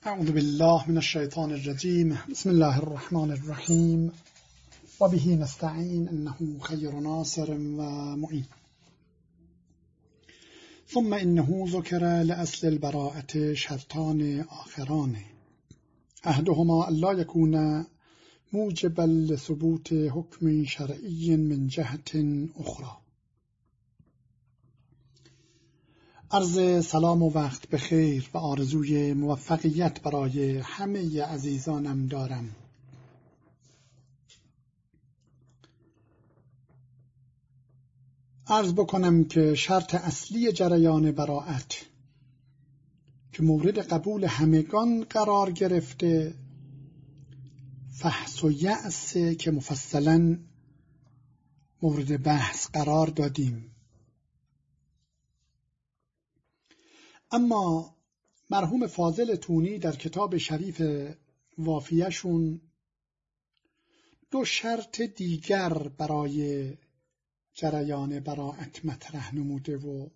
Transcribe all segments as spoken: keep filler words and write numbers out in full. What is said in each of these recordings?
اعوذ بالله من الشیطان الرجیم. بسم الله الرحمن الرحیم و به نستعین انه خیر ناصر و معین. ثم انه ذکر لأصل البراءة شرطان آخران احدهما الا یکون موجبا لثبوت حکم شرعی من جهت اخرى. عرض سلام و وقت بخیر و آرزوی موفقیت برای همه عزیزانم دارم. عرض بکنم که شرط اصلی جریان براءت که مورد قبول همگان قرار گرفته فحص و یأس که مفصلا مورد بحث قرار دادیم. اما مرحوم فاضل تونی در کتاب شریف وافیه‌شون دو شرط دیگر برای جریان براءت مطرح نموده و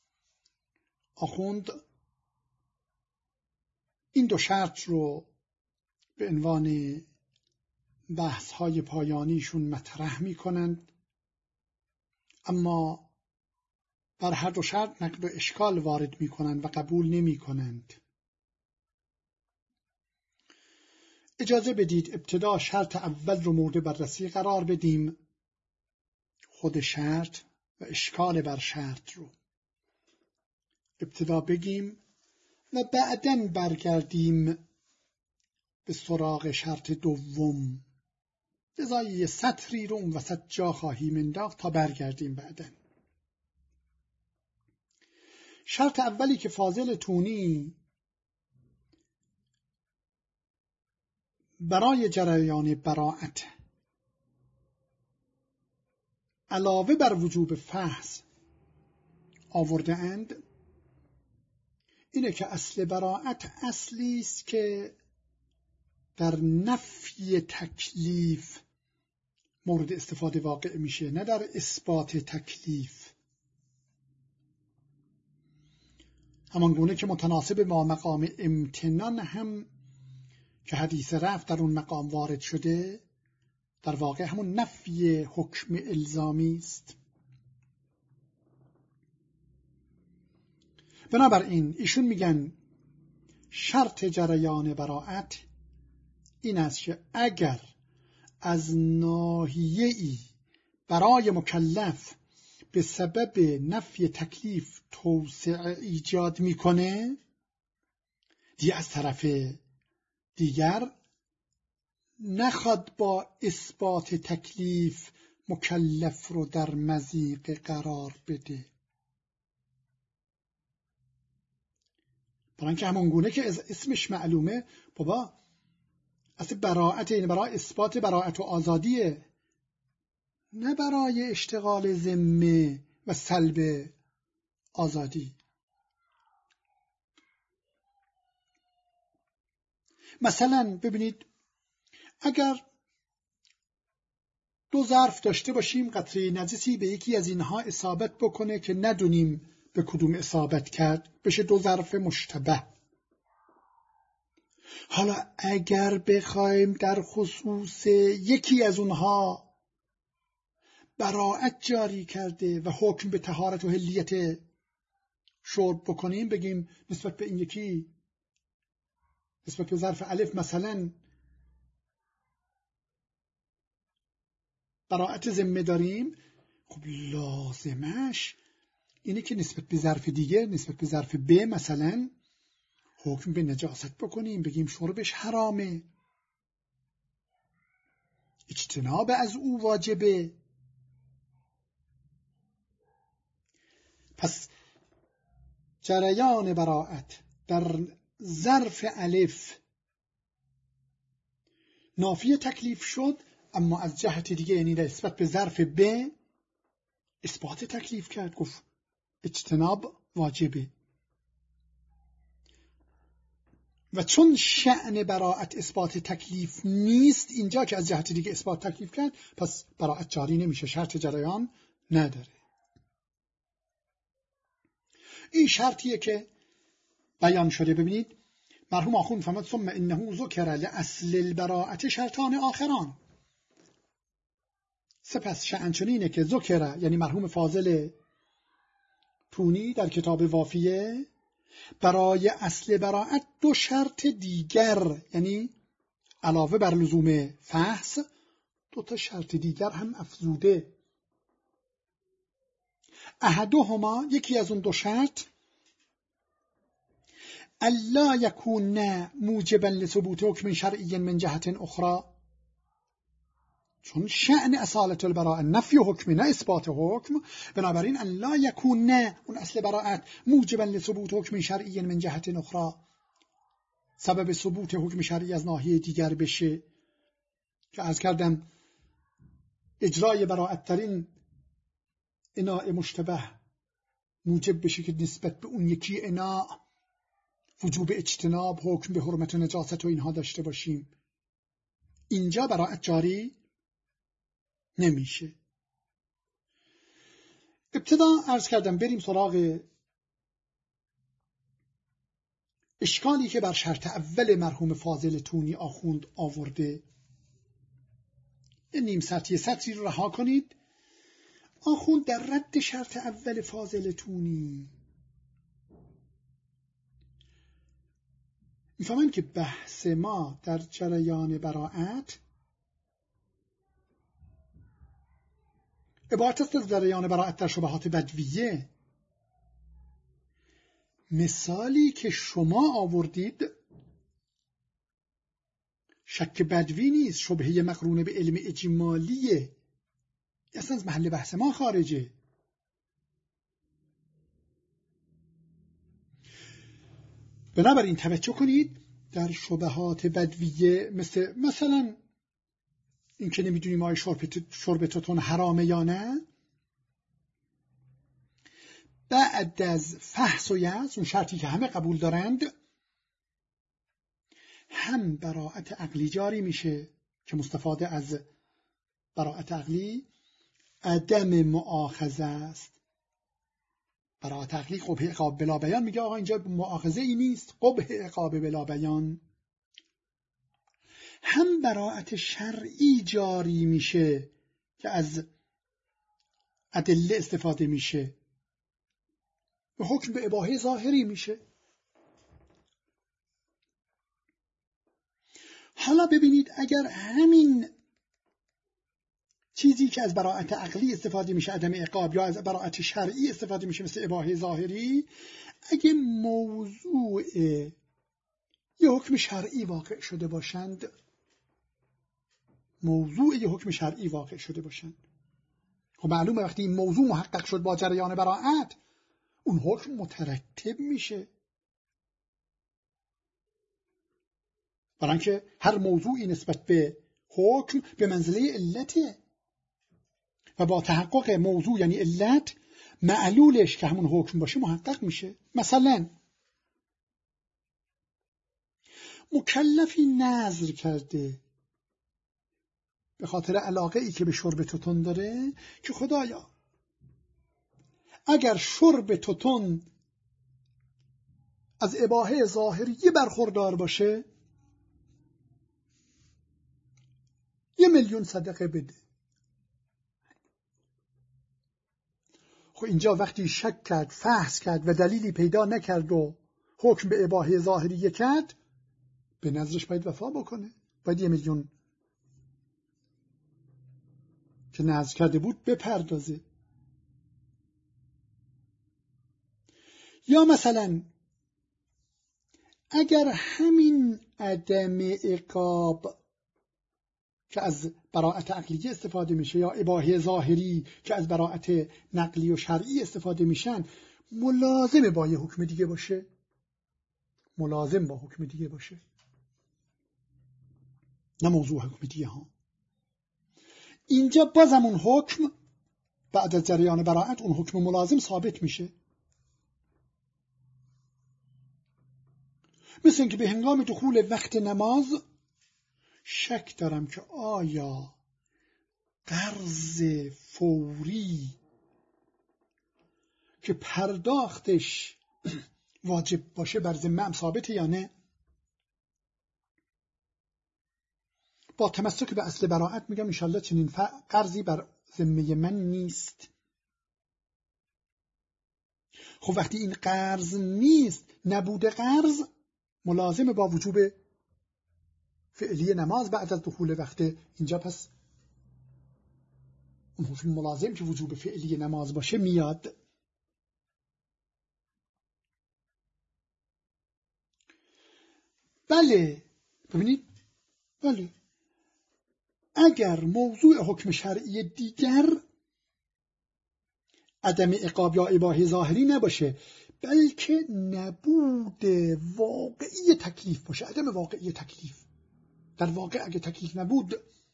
آخوند این دو شرط رو به عنوان بحث‌های پایانیشون مطرح می‌کنند، اما بر هر دو شرط نقد و اشکال وارد می‌کنند و قبول نمی‌کنند. اجازه بدید ابتدا شرط اول رو مورد بررسی قرار بدیم، خود شرط و اشکال بر شرط رو ابتدا بگیم و بعداً برگردیم به سراغ شرط دوم. لذا یه سطری رو اون وسط جا خواهیم انداخت تا برگردیم بعداً. شرط اولی که فاضل تونی برای جریان براءت علاوه بر وجوب فحص آورده اند اینه که اصل براءت اصلی است که در نفی تکلیف مورد استفاده واقع میشه، نه در اثبات تکلیف. همان گونه که متناسب با مقام امتنان هم که حدیث رفع در اون مقام وارد شده، در واقع همون نفی حکم الزامی است. بنابراین ایشون میگن شرط جریان براءت این است که اگر از ناحیه‌ای برای مکلف به سبب نفی تکلیف توسعه ایجاد میکنه، دیگه از طرف دیگر نخواد با اثبات تکلیف مکلف رو در مضیق قرار بده. برای اینکه همون گونه که از اسمش معلومه، بابا اصل براءت این برای اثبات براءت و آزادیه، نه برای اشتغال ذمه و سلب آزادی. مثلا ببینید، اگر دو ظرف داشته باشیم، قطره نجسی به یکی از اینها اصابت بکنه که ندونیم به کدوم اصابت کرد، بشه دو ظرف مشتبه. حالا اگر بخوایم در خصوص یکی از اونها براءت جاری کرده و حکم به طهارت و حلیت شرب بکنیم، بگیم نسبت به این یکی، نسبت به ظرف الف مثلا براءت ذمه داریم، خب لازمش اینه که نسبت به ظرف دیگه، نسبت به ظرف ب مثلا حکم به نجاست بکنیم، بگیم شربش حرامه، اجتناب از او واجبه. پس جریان براءت در ظرف الف نافی تکلیف شد، اما از جهت دیگه یعنی نسبت به ظرف ب اثبات تکلیف کرد، گفت اجتناب واجبه. و چون شأن براءت اثبات تکلیف نیست اینجا که از جهت دیگه اثبات تکلیف کرد، پس براءت جاری نمیشه، شرط جریان نداره. این شرطیه که بیان شده. ببینید مرحوم آخوند فرمود ثم انه ذکر لاصل البراءة شرطان آخران. سپس شأن چنینه که ذکر، یعنی مرحوم فاضل تونی در کتاب وافیه، برای اصل براءت دو شرط دیگر، یعنی علاوه بر لزوم فحص دو تا شرط دیگر هم افزوده. احدهما، یکی از اون دو شرط، الا یکون موجبا لثبوت حکم شرعی من جهت اخرى، چون شأن اصالت البراءه نفی حکم نه اثبات حکم، بنابراین الا یکون اون اصل براءت موجبا لثبوت حکم شرعی من جهت اخرى، سبب ثبوت حکم شرعی از ناحیه دیگر بشه، که عرض کردم اجرای براءت ترین اناء مشتبه موجب بشه که نسبت به اون یکی اناء وجوب اجتناب، حکم به حرمت و نجاست و اینها داشته باشیم. اینجا براءت جاری نمیشه. ابتدا عرض کردم بریم سراغ اشکالی که بر شرط اول مرحوم فاضل تونی آخوند آورده. نیم سطحی سطحی رو رها کنید. آخوند در رد شرط اول فاضل تونی میفهمن که بحث ما در جریان براءت عبارت است از جریان براءت در شبهات بدویه. مثالی که شما آوردید شک بدوی نیست، شبهه مقرونه به علم اجمالیه، اصلا از محل بحث ما خارجه. بنابراین توجه کنید در شبهات بدویه، مثل مثلا این که نمیدونیم آیا شرب توتون حرامه یا نه، بعد از فحص و یأس، اون شرطی که همه قبول دارند، هم براءت عقلی جاری میشه که مستفاده از براءت عقلی عدم مؤاخذه است. براءت عقلی قبح عقاب بلا بیان، میگه آقا اینجا مؤاخذه ای نیست، قبح عقاب بلا بیان. هم براءت شرعی جاری میشه که از ادله استفاده میشه و حکم به اباحه ظاهری میشه. حالا ببینید اگر همین چیزی که از براءت عقلی استفاده میشه عدم عقاب، یا از براءت شرعی استفاده میشه مثل اباحه ظاهری، اگه موضوع یه حکم شرعی واقع شده باشند، موضوع یه حکم شرعی واقع شده باشند، خب معلومه وقتی این موضوع محقق شد با جریان براءت، اون حکم مترتب میشه. برای اینکه هر موضوعی نسبت به حکم به منزله علته و با تحقق موضوع یعنی علت، معلولش که همون حکم باشه محقق میشه. مثلا مکلفی نذر کرده به خاطر علاقه ای که به شرب توتون داره که خدایا اگر شرب توتون از اباحه ظاهری برخوردار باشه یه میلیون صدقه بده. خب اینجا وقتی شک کرد، فحص کرد و دلیلی پیدا نکرد و حکم به اباحه ظاهری کرد، به نظرش باید وفا بکنه، باید یه میلیون که نذر کرده بود بپردازه. یا مثلا اگر همین عدم عقاب که از براءت عقلی استفاده میشه یا اباحه ظاهری که از براءت نقلی و شرعی استفاده میشن ملازم با یه حکم دیگه باشه، ملازم با حکم دیگه باشه، نه موضوع حکم دیگه ها، اینجا بازم اون حکم بعد از جریان براءت اون حکم ملازم ثابت میشه. مثل اینکه به هنگام دخول وقت نماز شک دارم که آیا قرض فوری که پرداختش واجب باشه بر ذمه‌ام ثابته یا نه. با تمسک به اصل براءت میگم انشالله چنین قرضی بر ذمه من نیست. خب وقتی این قرض نیست، نبود قرض ملازم با وجوب فعلی نماز بعد از دخول وقت، اینجا پس اون حکم ملازم که وجوب فعلی نماز باشه میاد. بله ببینید، بله اگر موضوع حکم شرعی دیگر عدم عقاب یا اباحه ظاهری نباشه، بلکه نبود واقعی تکلیف باشه، عدم واقعی تکلیف، در واقع اگه تکلیف نبود،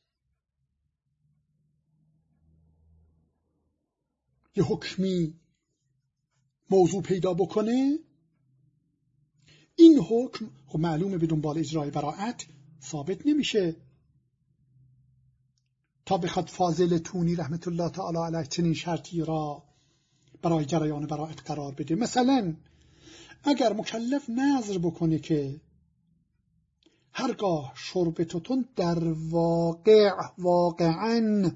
یه حکمی موضوع پیدا بکنه، این حکم خب معلومه به دنبال اجرای براءت ثابت نمیشه تا بخواد فاضل تونی رحمت الله تعالی علیه چنین شرطی را برای جریان براءت قرار بده. مثلا اگر مکلف نذر بکنه که هرگاه شرب توتون در واقع واقعا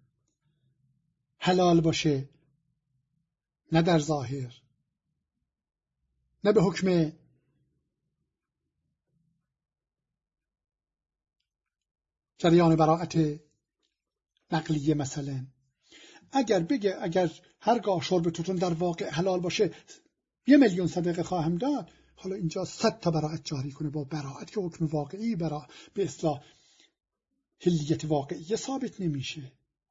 حلال باشه، نه در ظاهر، نه به حکم جریان براءت نقلیه، مثلا اگر بگه اگر هرگاه شرب توتون در واقع حلال باشه یه میلیون صدقه خواهم داد، حالا اینجا صد تا براءت جاری کنه با براءت که حکم واقعی برا به اصطلاح حلیت واقعی ثابت نمیشه.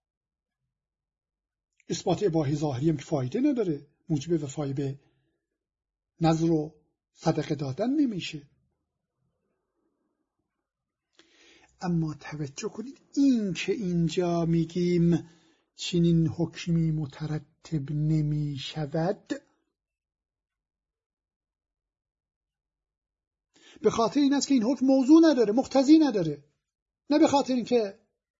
اثبات اباحه ظاهری هم که فایده نداره، موجب وفای به نذر و صدقه دادن نمیشه. اما توجه کنید، این که اینجا میگیم چنین حکمی مترتب نمی شود، به خاطر این است که این حکم موضوع نداره، مقتضی نداره، نه به خاطر این که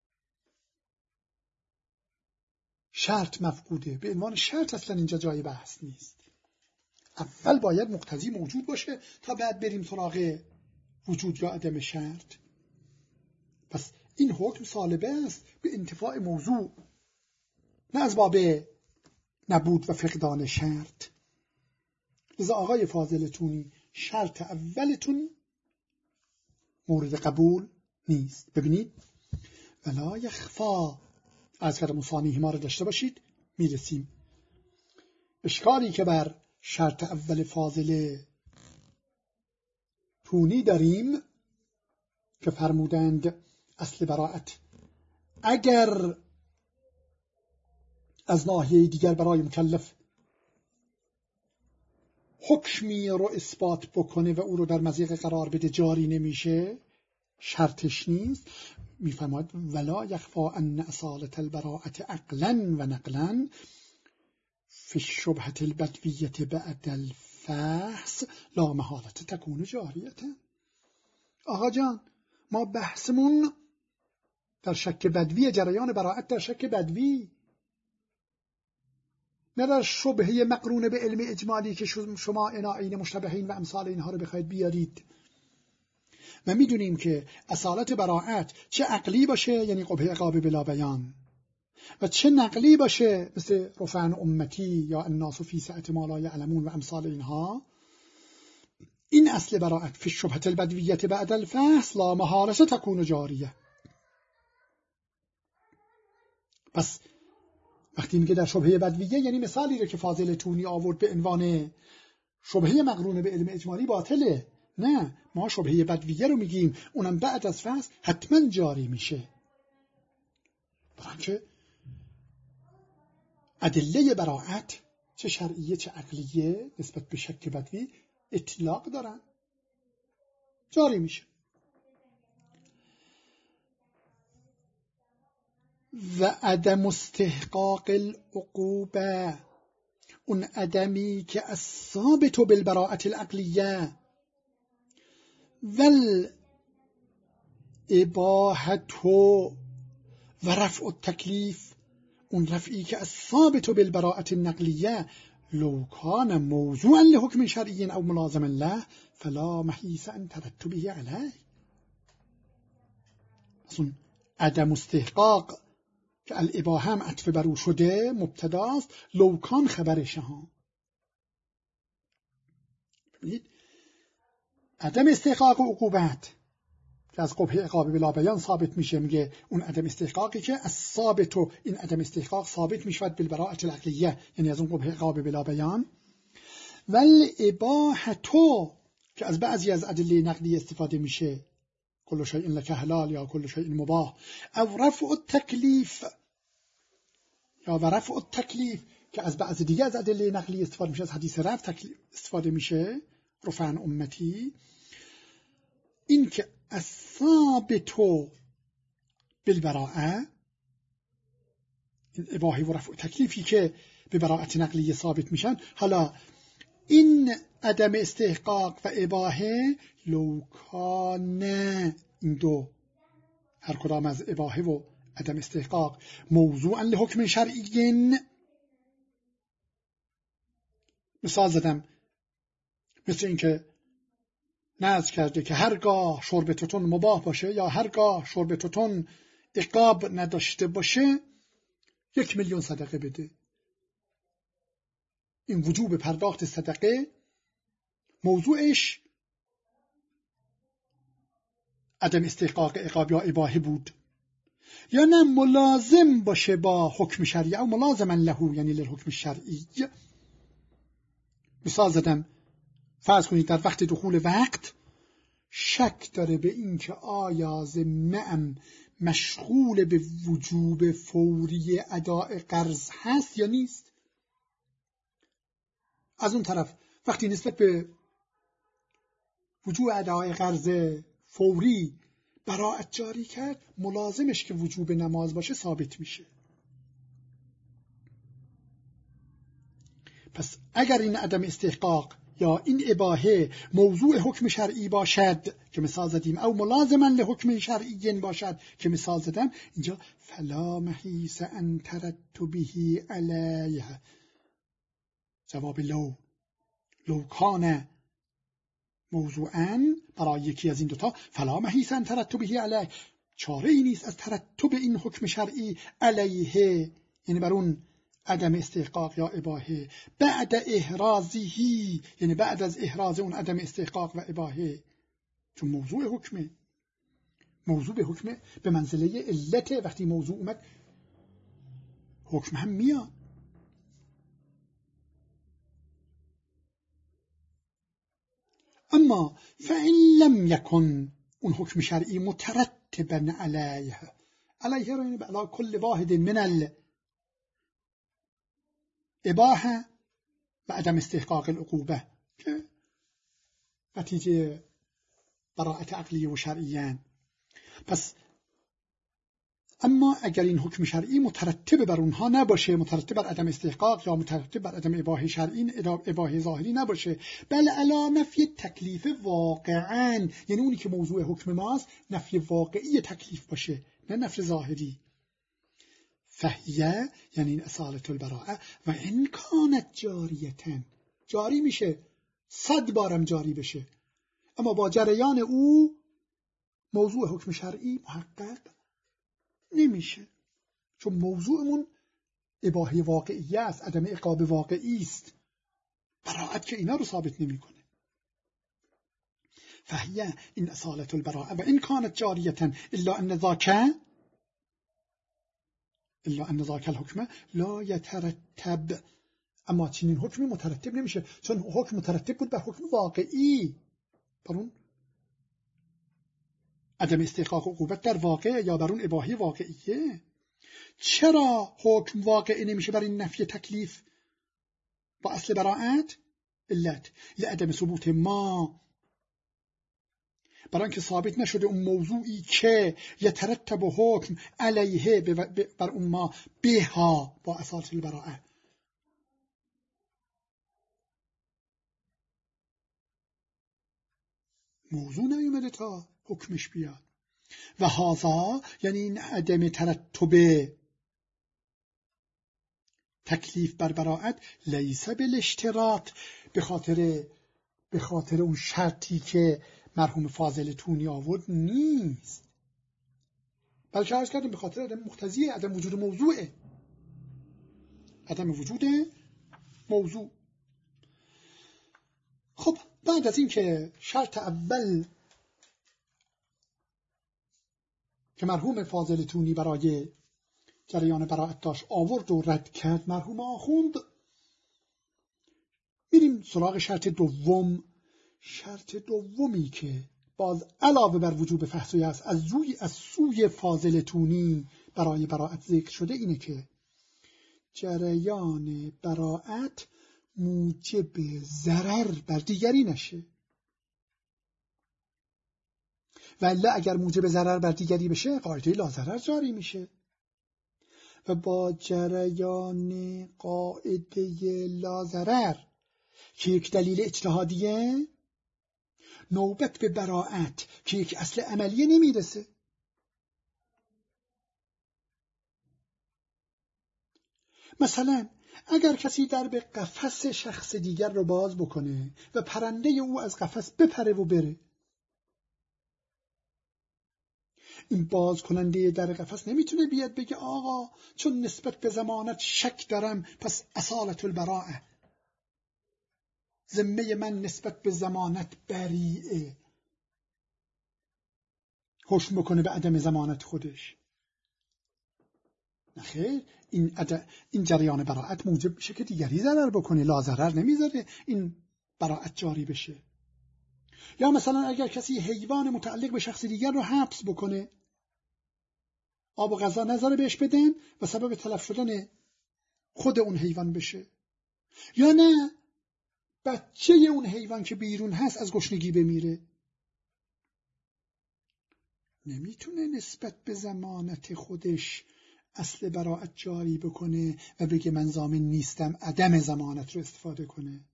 شرط مفقوده. به عنوان شرط اصلا اینجا جای بحث نیست. اول باید مقتضی موجود باشه تا بعد بریم سراغ وجود یا عدم شرط. پس این حکم سالبه است به انتفاع موضوع، نه از باب نبود و فقدان شرط. لذا آقای فاضل تونی شرط اولتون مورد قبول نیست. ببینید ولا یخفا، از کردم مصانیه ما رو داشته باشید، میرسیم. اشکالی که بر شرط اول فاضل تونی داریم که فرمودند اصل براءت اگر از ناحیه دیگر برای مکلف حکمی رو اثبات بکنه و او رو در مضیق قرار بده جاری نمیشه، شرطش نیست. میفرماید ولا یخفا ان اصالت البراءت عقلا و نقلا فی الشبهة البدویة بعد الفحص لا محالة تکون جاریة. آقا جان، ما بحثمون در شک بدوی، جریان براءت در شک بدوی، نه در شبهه مقرونه به علم اجمالی که شما عناعین مشتبهین و امثال اینها رو بخواید بیارید. و میدونیم که اصالت براءت چه عقلی باشه یعنی قبح عقاب بلا بیان، و چه نقلی باشه مثل رفعن امتی یا الناس فی سعة ما لا یعلمون و امثال اینها، این اصل براءت فی الشبهة البدویة بعد الفحص لا محالة تکون جاریه. پس وقتی میگه در شبهه بدویه، یعنی مثالی رو که فاضل تونی آورد به عنوان شبهه مقرونه به علم اجمالی باطله. نه، ما شبهه بدویه رو میگیم، اونم بعد از فحص حتما جاری میشه، برانچه ادله براءت چه شرعیه چه عقلیه نسبت به شک بدوی اطلاق دارن، جاری میشه. و عدم استحقاق العقوبه، اون عدمی که الثابت بالبراءة العقلیه ول اباحت و رفع التکلیف، اون رفعی که الثابت بالبراءة النقلیه لو کان موضوعا لحکم شرعی او ملازم له فلا محیص ان ترتبه علیه. از اون عدم استحقاق که الاباحه هم عطف بر او شده مبتداست، لوکان خبرشه ها. ببینید عدم استحقاق عقوبت که از قبح عقاب بلا بیان ثابت میشه، میگه اون عدم استحقاقی که از ثابت و این عدم استحقاق ثابت میشود بالبراءة العقلیه، یعنی از اون قبح عقاب بلا بیان. والاباحه که از بعضی از ادله نقلی استفاده میشه، کل شیء لک حلال یا کل شیء مباح، او رفع التکلیف یا و رفع التکلیف که از بعض دیگه از ادله نقلی استفاده میشه، از حدیث رفع تکلیف استفاده میشه، رفع عن امتی. این که الثابت بالبراءه، این اباحه و رفع تکلیفی که به براءت نقلی ثابت میشن، حالا این عدم استحقاق و اباحه لوکان، این دو هر کدام از اباحه و عدم استحقاق موضوعا لحکم شرعی، مثال زدم مثل این که نذر کرده که هرگاه شرب توتون مباح باشه یا هرگاه شرب توتون عقاب نداشته باشه یک میلیون صدقه بده. این وجوب پرداخت صدقه موضوعش عدم استحقاق عقاب یا اباحه بود، یا نه ملازم باشه با حکم شرعی او ملازما له، یعنی للحکم شرعی. مثال زدم فرض کنید در وقت دخول وقت شک داره به این که آیا ذمه‌ام مشغول به وجوب فوری اداء قرض هست یا نیست. از اون طرف وقتی نسبت به وجوب اداء قرض فوری براءت جاری کرد، ملازمش که وجوب نماز باشه ثابت میشه. پس اگر این عدم استحقاق یا این اباحه موضوع حکم شرعی باشد که مثال زدیم، او ملازما لحکم شرعی باشد که مثال زدم، اینجا فلا محیص ان ترتبه علیه، جواب لو، لو کان موضوعاً برای یکی از این دوتا، فلا محیص ان ترتبه علیه، چاره ای نیست از ترتب این حکم شرعی علیه، یعنی بر اون عدم استحقاق یا اباحه، بعد احرازهی، یعنی بعد از احراز اون عدم استحقاق و اباحه، چون موضوع حکمه، موضوع به حکمه به منزله علت، وقتی موضوع اومد حکم هم میاد. اما فإن لم يكن اون حکم شرعی مترتبا علیه، علیه رو یعنی علی کل واحد من الاباحه و عدم استحقاق العقوبه که نتیجه براءت عقلی و شرعیان. پس اما اگر این حکم شرعی مترتب بر اونها نباشه، مترتب بر عدم استحقاق یا مترتب بر عدم اباحه شرعی، اباحه ظاهری نباشه، بل علی نفی تکلیف واقعا، یعنی اونی که موضوع حکم ماست نفی واقعی تکلیف باشه نه نفی ظاهری. فهیه یعنی این اصالت البراءه و ان کانت جاریتن، جاری میشه، صد بارم جاری بشه، اما با جریان او موضوع حکم شرعی محقق نمیشه، چون موضوعمون اباحه واقعی است، عدم عقاب واقعی است، براءت که اینا رو ثابت نمیکنه. فهیه این اصالت البراءه و ان کانت جاریتن الا ان ذاک الا ان ذاک الحکم لا یترتب، اما چنین حکمی مترتب نمیشه، چون حکم مترتب بود بر حکم واقعی، بر اون عدم استحقاق عقوبت در واقع یا بر اون اباحه واقعیه. چرا حکم واقعی نمیشه بر این نفی تکلیف با اصل براءت؟ علت لعدم ثبوت ما، برای اینکه ثابت نشده اون موضوعی که یترتب حکم علیه بر اون ما بها با اصالت البراءه. موضوع نیومده تا حکمش بیاد. و هذا یعنی این عدم ترتب تکلیف بر براءت لیس بالاشتراط، به خاطر به خاطر اون شرطی که مرحوم فاضل تونی آورد نیست. بلکه عرض کردیم به خاطر عدم مقتضی عدم وجود موضوعه، عدم وجود موضوع. خب بعد از این که شرط اول که مرحوم فاضل تونی برای جریان براءت داشت آورد و رد کرد مرحوم آخوند، میریم سراغ شرط دوم. شرط دومی که باز علاوه بر وجوب فحصی است از روی از سوی فاضل تونی برای براءت ذکر شده اینه که جریان براءت موجب ضرر بر دیگری نشه، ولی اگر موجب ضرر بر دیگری بشه قاعده لا جاری میشه و با جریان قاعده لا ضرر که یک دلیل اجتهادیه نوبت به براءت که یک اصل عملیه نمیرسه. مثلا اگر کسی در به قفس شخص دیگر رو باز بکنه و پرنده او از قفس بپره و بره، این باز کننده در قفس نمیتونه بیاد بگه آقا چون نسبت به ضمانت شک دارم پس اصالت البراءه، ذمه من نسبت به ضمانت بریئه، حکم بکنه به عدم ضمانت خودش. نخیر، این, عد... این جریان براءت موجب میشه که دیگری ضرر بکنه، لا ضرر نمیذاره این براءت جاری بشه. یا مثلا اگر کسی حیوان متعلق به شخص دیگر رو حبس بکنه، آب و غذا نذاره بهش بدن و سبب تلف شدن خود اون حیوان بشه، یا نه بچه اون حیوان که بیرون هست از گشنگی بمیره، نمیتونه نسبت به ضمانت خودش اصل براءت جاری بکنه و بگه من ضامن نیستم عدم ضمانت رو استفاده کنه،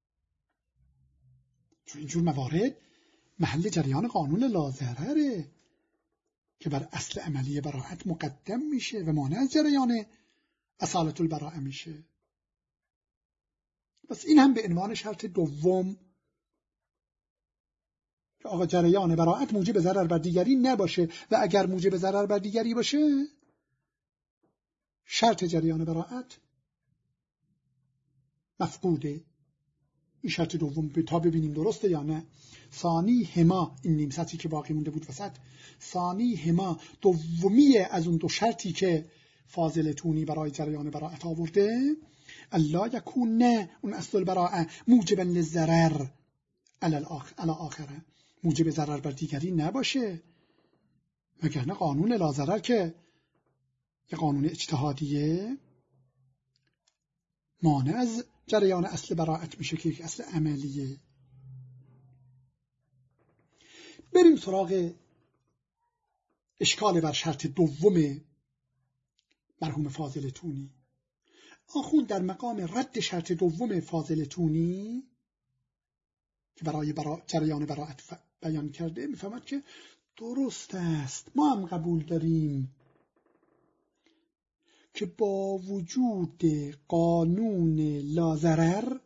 چون اینجور موارد محل جریان قانون لا ضرره که بر اصل عملی براءت مقدم میشه و مانع از جریان اصالت البراءه میشه. پس این هم به عنوان شرط دوم که آقا جریان براءت موجب ضرر بر دیگری نباشه و اگر موجب ضرر بر دیگری باشه شرط جریان براءت مفقوده. این شرط دوم تا ببینیم درسته یا نه. ثانی هما، این نیم سطری که باقی مونده بود وسط، ثانی هما دومی از اون دو شرطی که فاضل تونی برای جریان براءت آورده، الا یکون نه اون اصل البراءه موجبا للضرر علی آخره، موجب ضرر بر دیگری نباشه، وگرنه قانون لا ضرر که یه قانون اجتهادیه مانع از جریان اصل براءت میشه که یک اصل عملیه. بریم سراغ اشکال بر شرط دوم مرحوم فاضل تونی. آخوند در مقام رد شرط دوم فاضل تونی که برای برا... جریان براءت ف... بیان کرده میفهمد که درست است، ما هم قبول داریم که با وجود قانون لا ضرر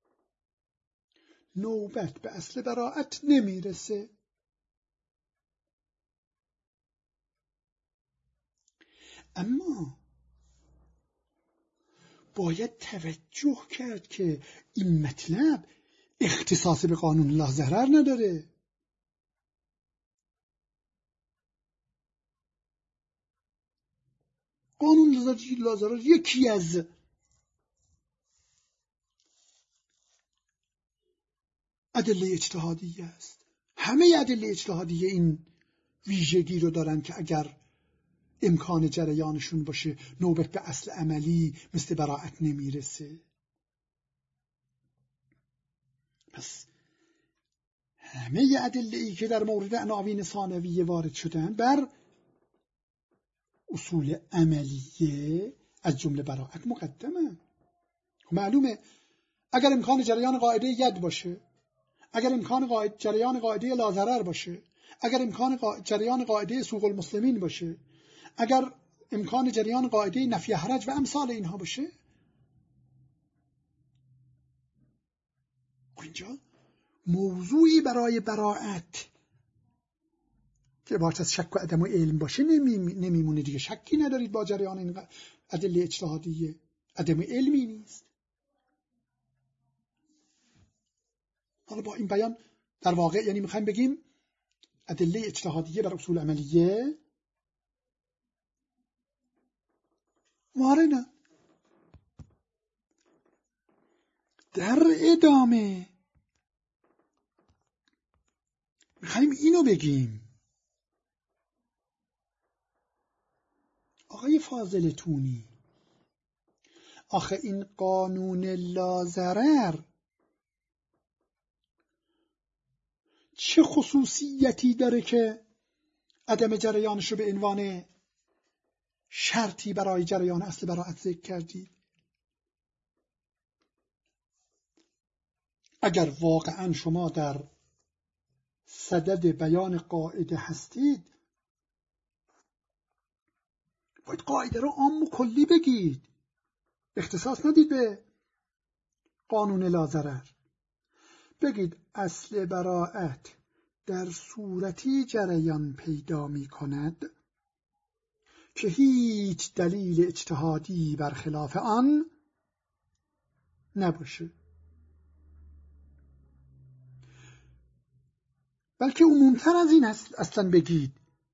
نوبت به اصل براءت نمیرسه، اما باید توجه کرد که این مطلب اختصاص به قانون لا ضرر نداره. قانون لا ضرر یکی از ادله اجتهادیه است. همه ادله اجتهادیه این ویژگی رو دارن که اگر امکان جریانشون باشه نوبت به اصل عملی مثل براءت نمیرسه. پس همه ادله ای که در مورد عناوین ثانویه وارد شدن بر اصول عملیه از جمله براءت مقدمه. معلومه اگر امکان جریان قاعده ید باشه، اگر امکان قاعده جریان قاعده لا ضرر باشه، اگر امکان قا... جریان قاعده سوق المسلمین باشه، اگر امکان جریان قاعده نفی حرج و امثال اینها باشه، اینجا موضوعی برای براءت که عبارت از شک و عدم و علم باشه نمی... نمیمونه دیگه. شکی ندارید با جریان این ادله اجتهادیه، عدم علمی نیست. حالا با این بیان در واقع یعنی میخوایم بگیم ادله اجتهادیه بر اصول عملیه وارده. در ادامه میخوایم اینو بگیم آقای فاضل تونی، آخه این قانون لاضرر چه خصوصیتی داره که عدم جریانش رو به عنوان شرطی برای جریان اصل براءت ذکر کردید؟ اگر واقعا شما در صدد بیان قاعده هستید باید قاعده رو عام و کلی بگید، اختصاص ندید به قانون لاضرر. بگید اصل براءت در صورتی جریان پیدا می کند که هیچ دلیل اجتهادی برخلاف آن نباشه. بلکه عمومتر از این اصلا بگید،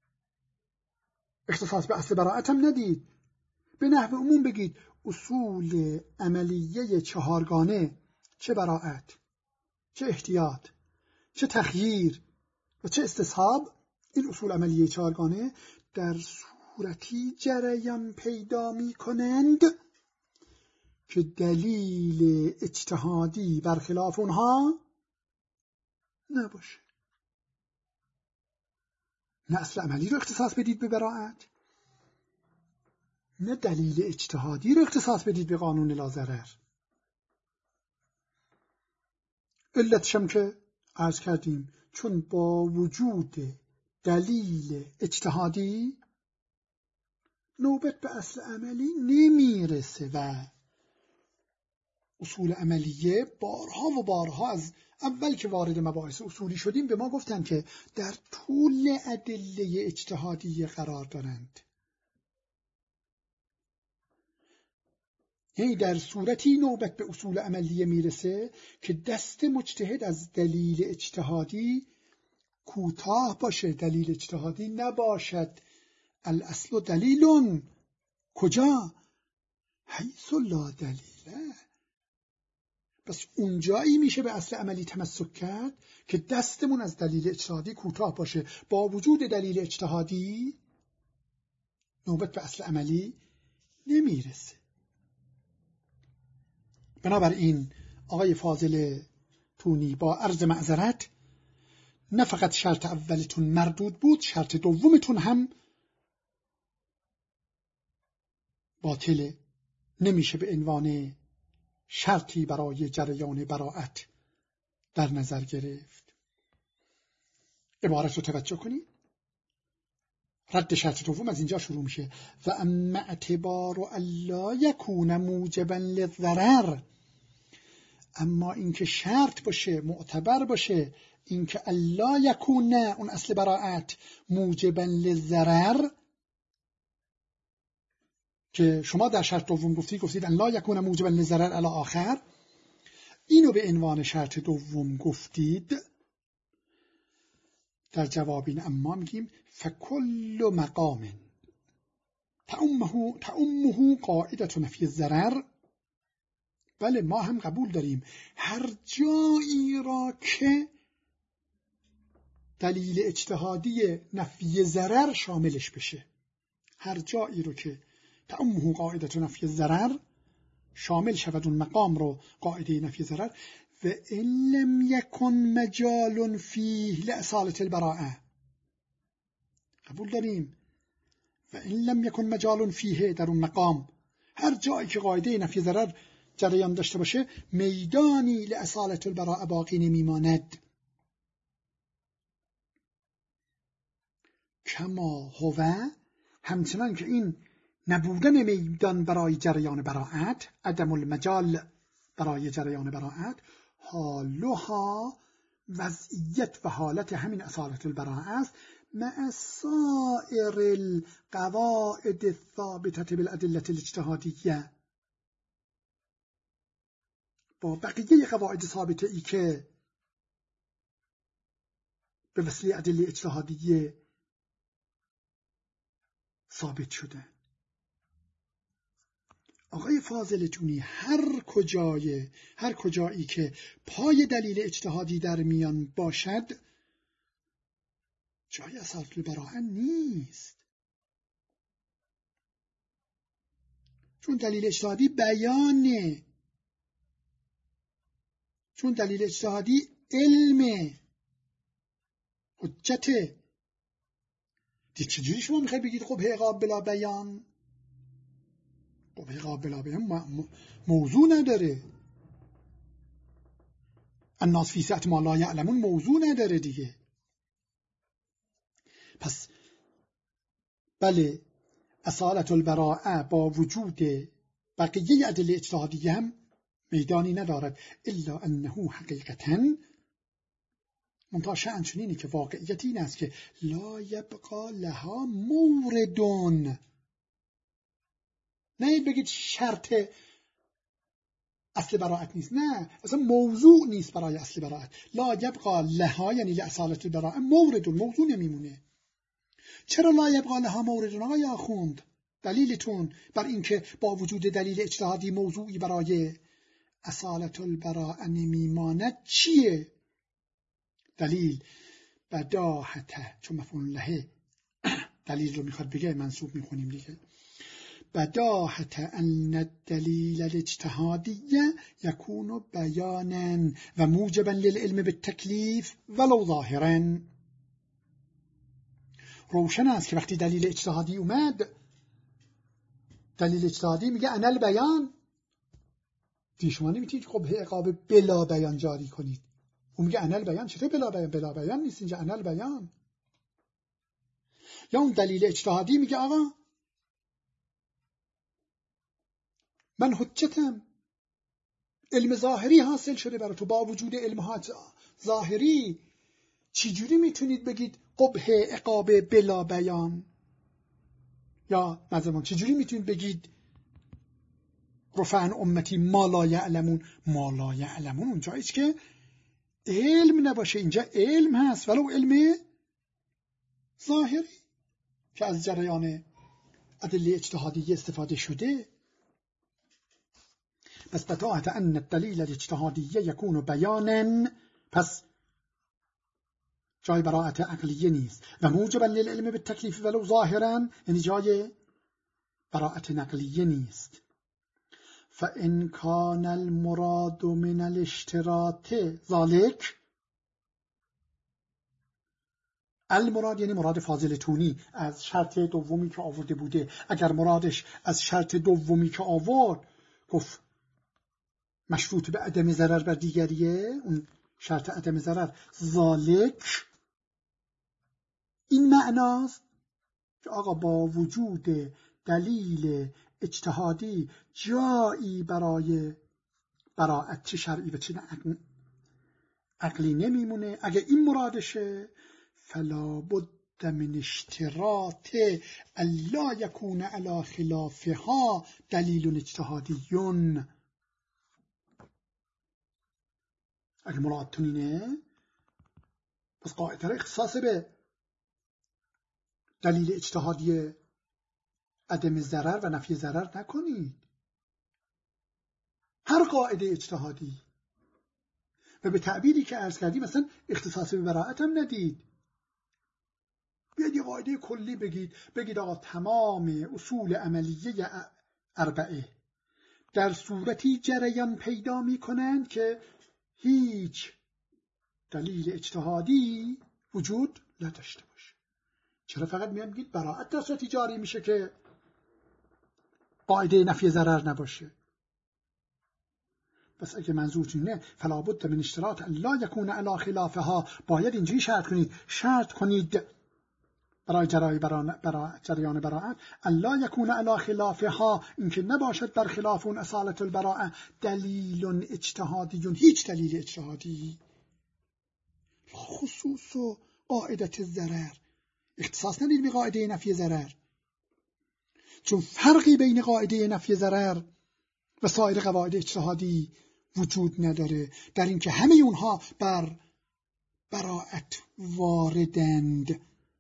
اختصاص به اصل براءت هم ندید، به نحو عموم بگید اصول عملیه چهارگانه، چه براءت، چه احتیاط، چه تخییر و چه استصحاب، این اصول عملیه چهارگانه در صورتی جریان پیدا می کنند که دلیل اجتهادی برخلاف اونها نباشه. نه اصل عملی رو اختصاص بدید به براءت، نه دلیل اجتهادی رو اختصاص بدید به قانون لاضرر. علتشم که عرض کردیم چون با وجود دلیل اجتهادی نوبت به اصل عملی نمیرسه و اصول عملیه بارها و بارها از اول که وارد مباحث اصولی شدیم به ما گفتن که در طول ادله اجتهادی قرار دارند، یعنی در صورتی نوبت به اصول عملیه میرسه که دست مجتهد از دلیل اجتهادی کوتاه باشه، دلیل اجتهادی نباشد. الاصل دلیلون، کجا؟ حیث لا دلیله. پس اونجایی میشه به اصل عملی تمسک کرد که دستمون از دلیل اجتهادی کوتاه باشه. با وجود دلیل اجتهادی نوبت به اصل عملی نمیرسه. بنابراین آقای فاضل تونی با عرض معذرت، نه فقط شرط اولتون مردود بود، شرط دومتون هم باطله، نمیشه به عنوان شرطی برای جریان براءت در نظر گرفت. عبارت رو توجه کنید، رد شرط دوم از اینجا شروع میشه. و اما اعتبار الا یکون موجبا للضرر، اما اینکه شرط باشه، معتبر باشه، اینکه الا یکون، اون اصل براءت، موجبا للضرر، که شما در شرط دوم گفتید گفتید ان لا یکون موجبا للضرر الی آخر، اینو به عنوان شرط دوم گفتید. در جواب این اما میگیم فکل مقام تعمه تعمه قاعده نفی الضرر. بله ما هم قبول داریم هر جایی را که دلیل اجتهادی نفی ضرر شاملش بشه، هر جایی رو که تعمه قاعده نفی الضرر شامل شود اون مقام رو قاعده نفی ضرر. و ان لم یکن مجال فیه لاصالة البراءه، قبول داریم. و ان لم یکن مجال فیه، در اون مقام هر جایی که قاعده نفی ضرر جریان داشته باشه میدانی لاصالة البراءه باقی نمیماند. کما هو، همچنان که این نبودن میدان برای جریان براءت، عدم المجال برای جریان براءت، حالها وضعیت و حالت همین اصالة البراءه است، مع سائر القواعد الثابتة بالأدلة الاجتهادیه، با بقیه قواعد ثابته ای که به وسیله ادله اجتهادیه ثابت شده. آقای فاضل تونی هر کجای هر کجایی که پای دلیل اجتهادی در میان باشد جای اصالت البراءه نیست، چون دلیل اجتهادی بیانه، چون دلیل اجتهادی علمه، حجته. دید چجوری شما میخواید بگید قبح عقاب بلا بیان؟ قبح عقاب بلا بیان موضوع نداره. الناس فی سعة ما لا یعلمون موضوع نداره دیگه. پس بله، اصالت البراءه با وجود بقیه ادله اجتهادیه هم میدانی ندارد، الا انه حقیقتاً منتها شأن چنینه که واقعیت این است که لا یبقى لها موردون. نه بگید شرط اصل براءت نیست، نه اصلا موضوع نیست برای اصل براءت. لا یبقى لها یعنی لأصالت البراءه موردون، موضوع نمیمونه. چرا لا یبقى لها موردون آقای آخوند؟ دلیلتون بر اینکه با وجود دلیل اجتهادی موضوعی برای اصالت البراءه نمیماند چیه؟ دلیل بداهته، چون مفعول له دلیل رو میخواد بگه منصوب میخونیم دیگه. بداهت ان الدلیل الاجتهادی یکون بیانا و موجبا للعلم بالتکلیف ولو ظاهرا. روشن است که وقتی دلیل اجتهادی اومد، دلیل اجتهادی میگه انا البیان، دی شما نمیتونید قبح عقاب بلا بیان جاری کنید. اون میگه انا البیان. چطور بلا بیان؟ بلا بیان نیست اینجا، انا البیان. یا اون دلیل اجتهادی میگه آقا من حجتم، علم ظاهری حاصل شده برای تو، با وجود علم ظاهری چجوری میتونید بگید قبح عقاب بلا بیان؟ یا مثلا چجوری میتونید بگید رفعن امتی ما لا یعلمون؟ ما لا یعلمون اونجاییست که علم نباشه، اینجا علم هست ولو علم ظاهری که از جریان ادله اجتهادی استفاده شده. پس بداهت ان الدلیل الاجتهادی یکون بیانا، پس جای براءت عقلیه نیست. و موجبا للعلم بالتکلیف ولو ظاهرا یعنی جای براءت نقلیه نیست. فإن كان المراد من الاشتراط ذلك، المراد یعنی مراد فاضل تونی از شرط دومی که آورده بوده، اگر مرادش از شرط دومی که آورد گفت مشروط به عدم ضرر بر دیگریه، اون شرط عدم ضرر، ذالک این معناست که آقا با وجود دلیل اجتهادی جایی برای براءت چه شرعی و چه عقلی نمیمونه. اگه این مرادشه فلا بد من اشتراط الا یکون علی خلافها دلیل اجتهادیون. اگه مرادتون اینه پس قاعدتا اختصاص به دلیل اجتهادی عدم ضرر و نفی ضرر نکنید، هر قاعده اجتهادی. و به تعبیری که عرض کردیم مثلا اختصاص به براءت هم ندید، بیاید یه قاعده کلی بگید، بگید آقا تمام اصول عملیه اربعه در صورتی جریان پیدا می کنند که هیچ دلیل اجتهادی وجود نداشته باشه. چرا فقط میان بگید براءت در صورتی جاری میشه که قاعده نفی ضرر نباشه؟ پس اگه منظورتون اینه فلا بد من اشتراط لا یکون علی خلافها، باید اینجوری شرط کنید، شرط کنید برای جرای برای جریان براءت لا یکون علی خلافها، اینکه نباشد در خلاف اون اصالت البراءه دلیل اجتهادی، هیچ دلیل اجتهادی. خصوص و قاعدت الضرر اختصاص ندید به قاعده نفی ضرر، چون فرقی بین قاعده نفی ضرر و سایر قواعد اجتهادی وجود نداره در اینکه همه اونها بر براءت واردند.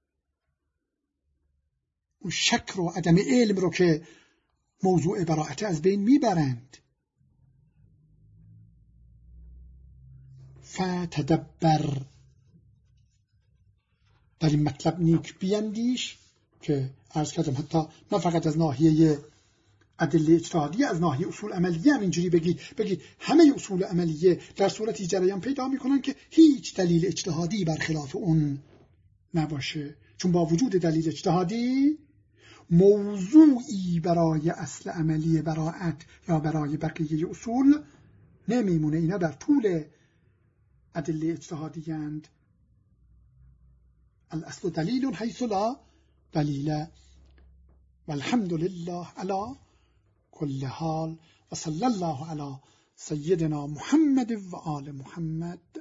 اون شک رو، عدم علم رو که موضوع براءت از بین میبرند. فتدبر، در این مطلب نیک بیندیش که عرض کردم حتی نه فقط از ناحیه ادله اجتهادی، از ناحیه اصول عملیه هم اینجوری بگید بگید همه اصول عملیه در صورتی جریان پیدا میکنن که هیچ دلیل اجتهادی برخلاف اون نباشه، چون با وجود دلیل اجتهادی موضوعی برای اصل عملی براءت یا برای بقیه اصول نمیمونه. اینا در طول ادله اجتهادی اند. الاصل دلیل حیث لا دلیل. والحمد لله علی كل حال و صلی الله علی سیدنا محمد و آل محمد.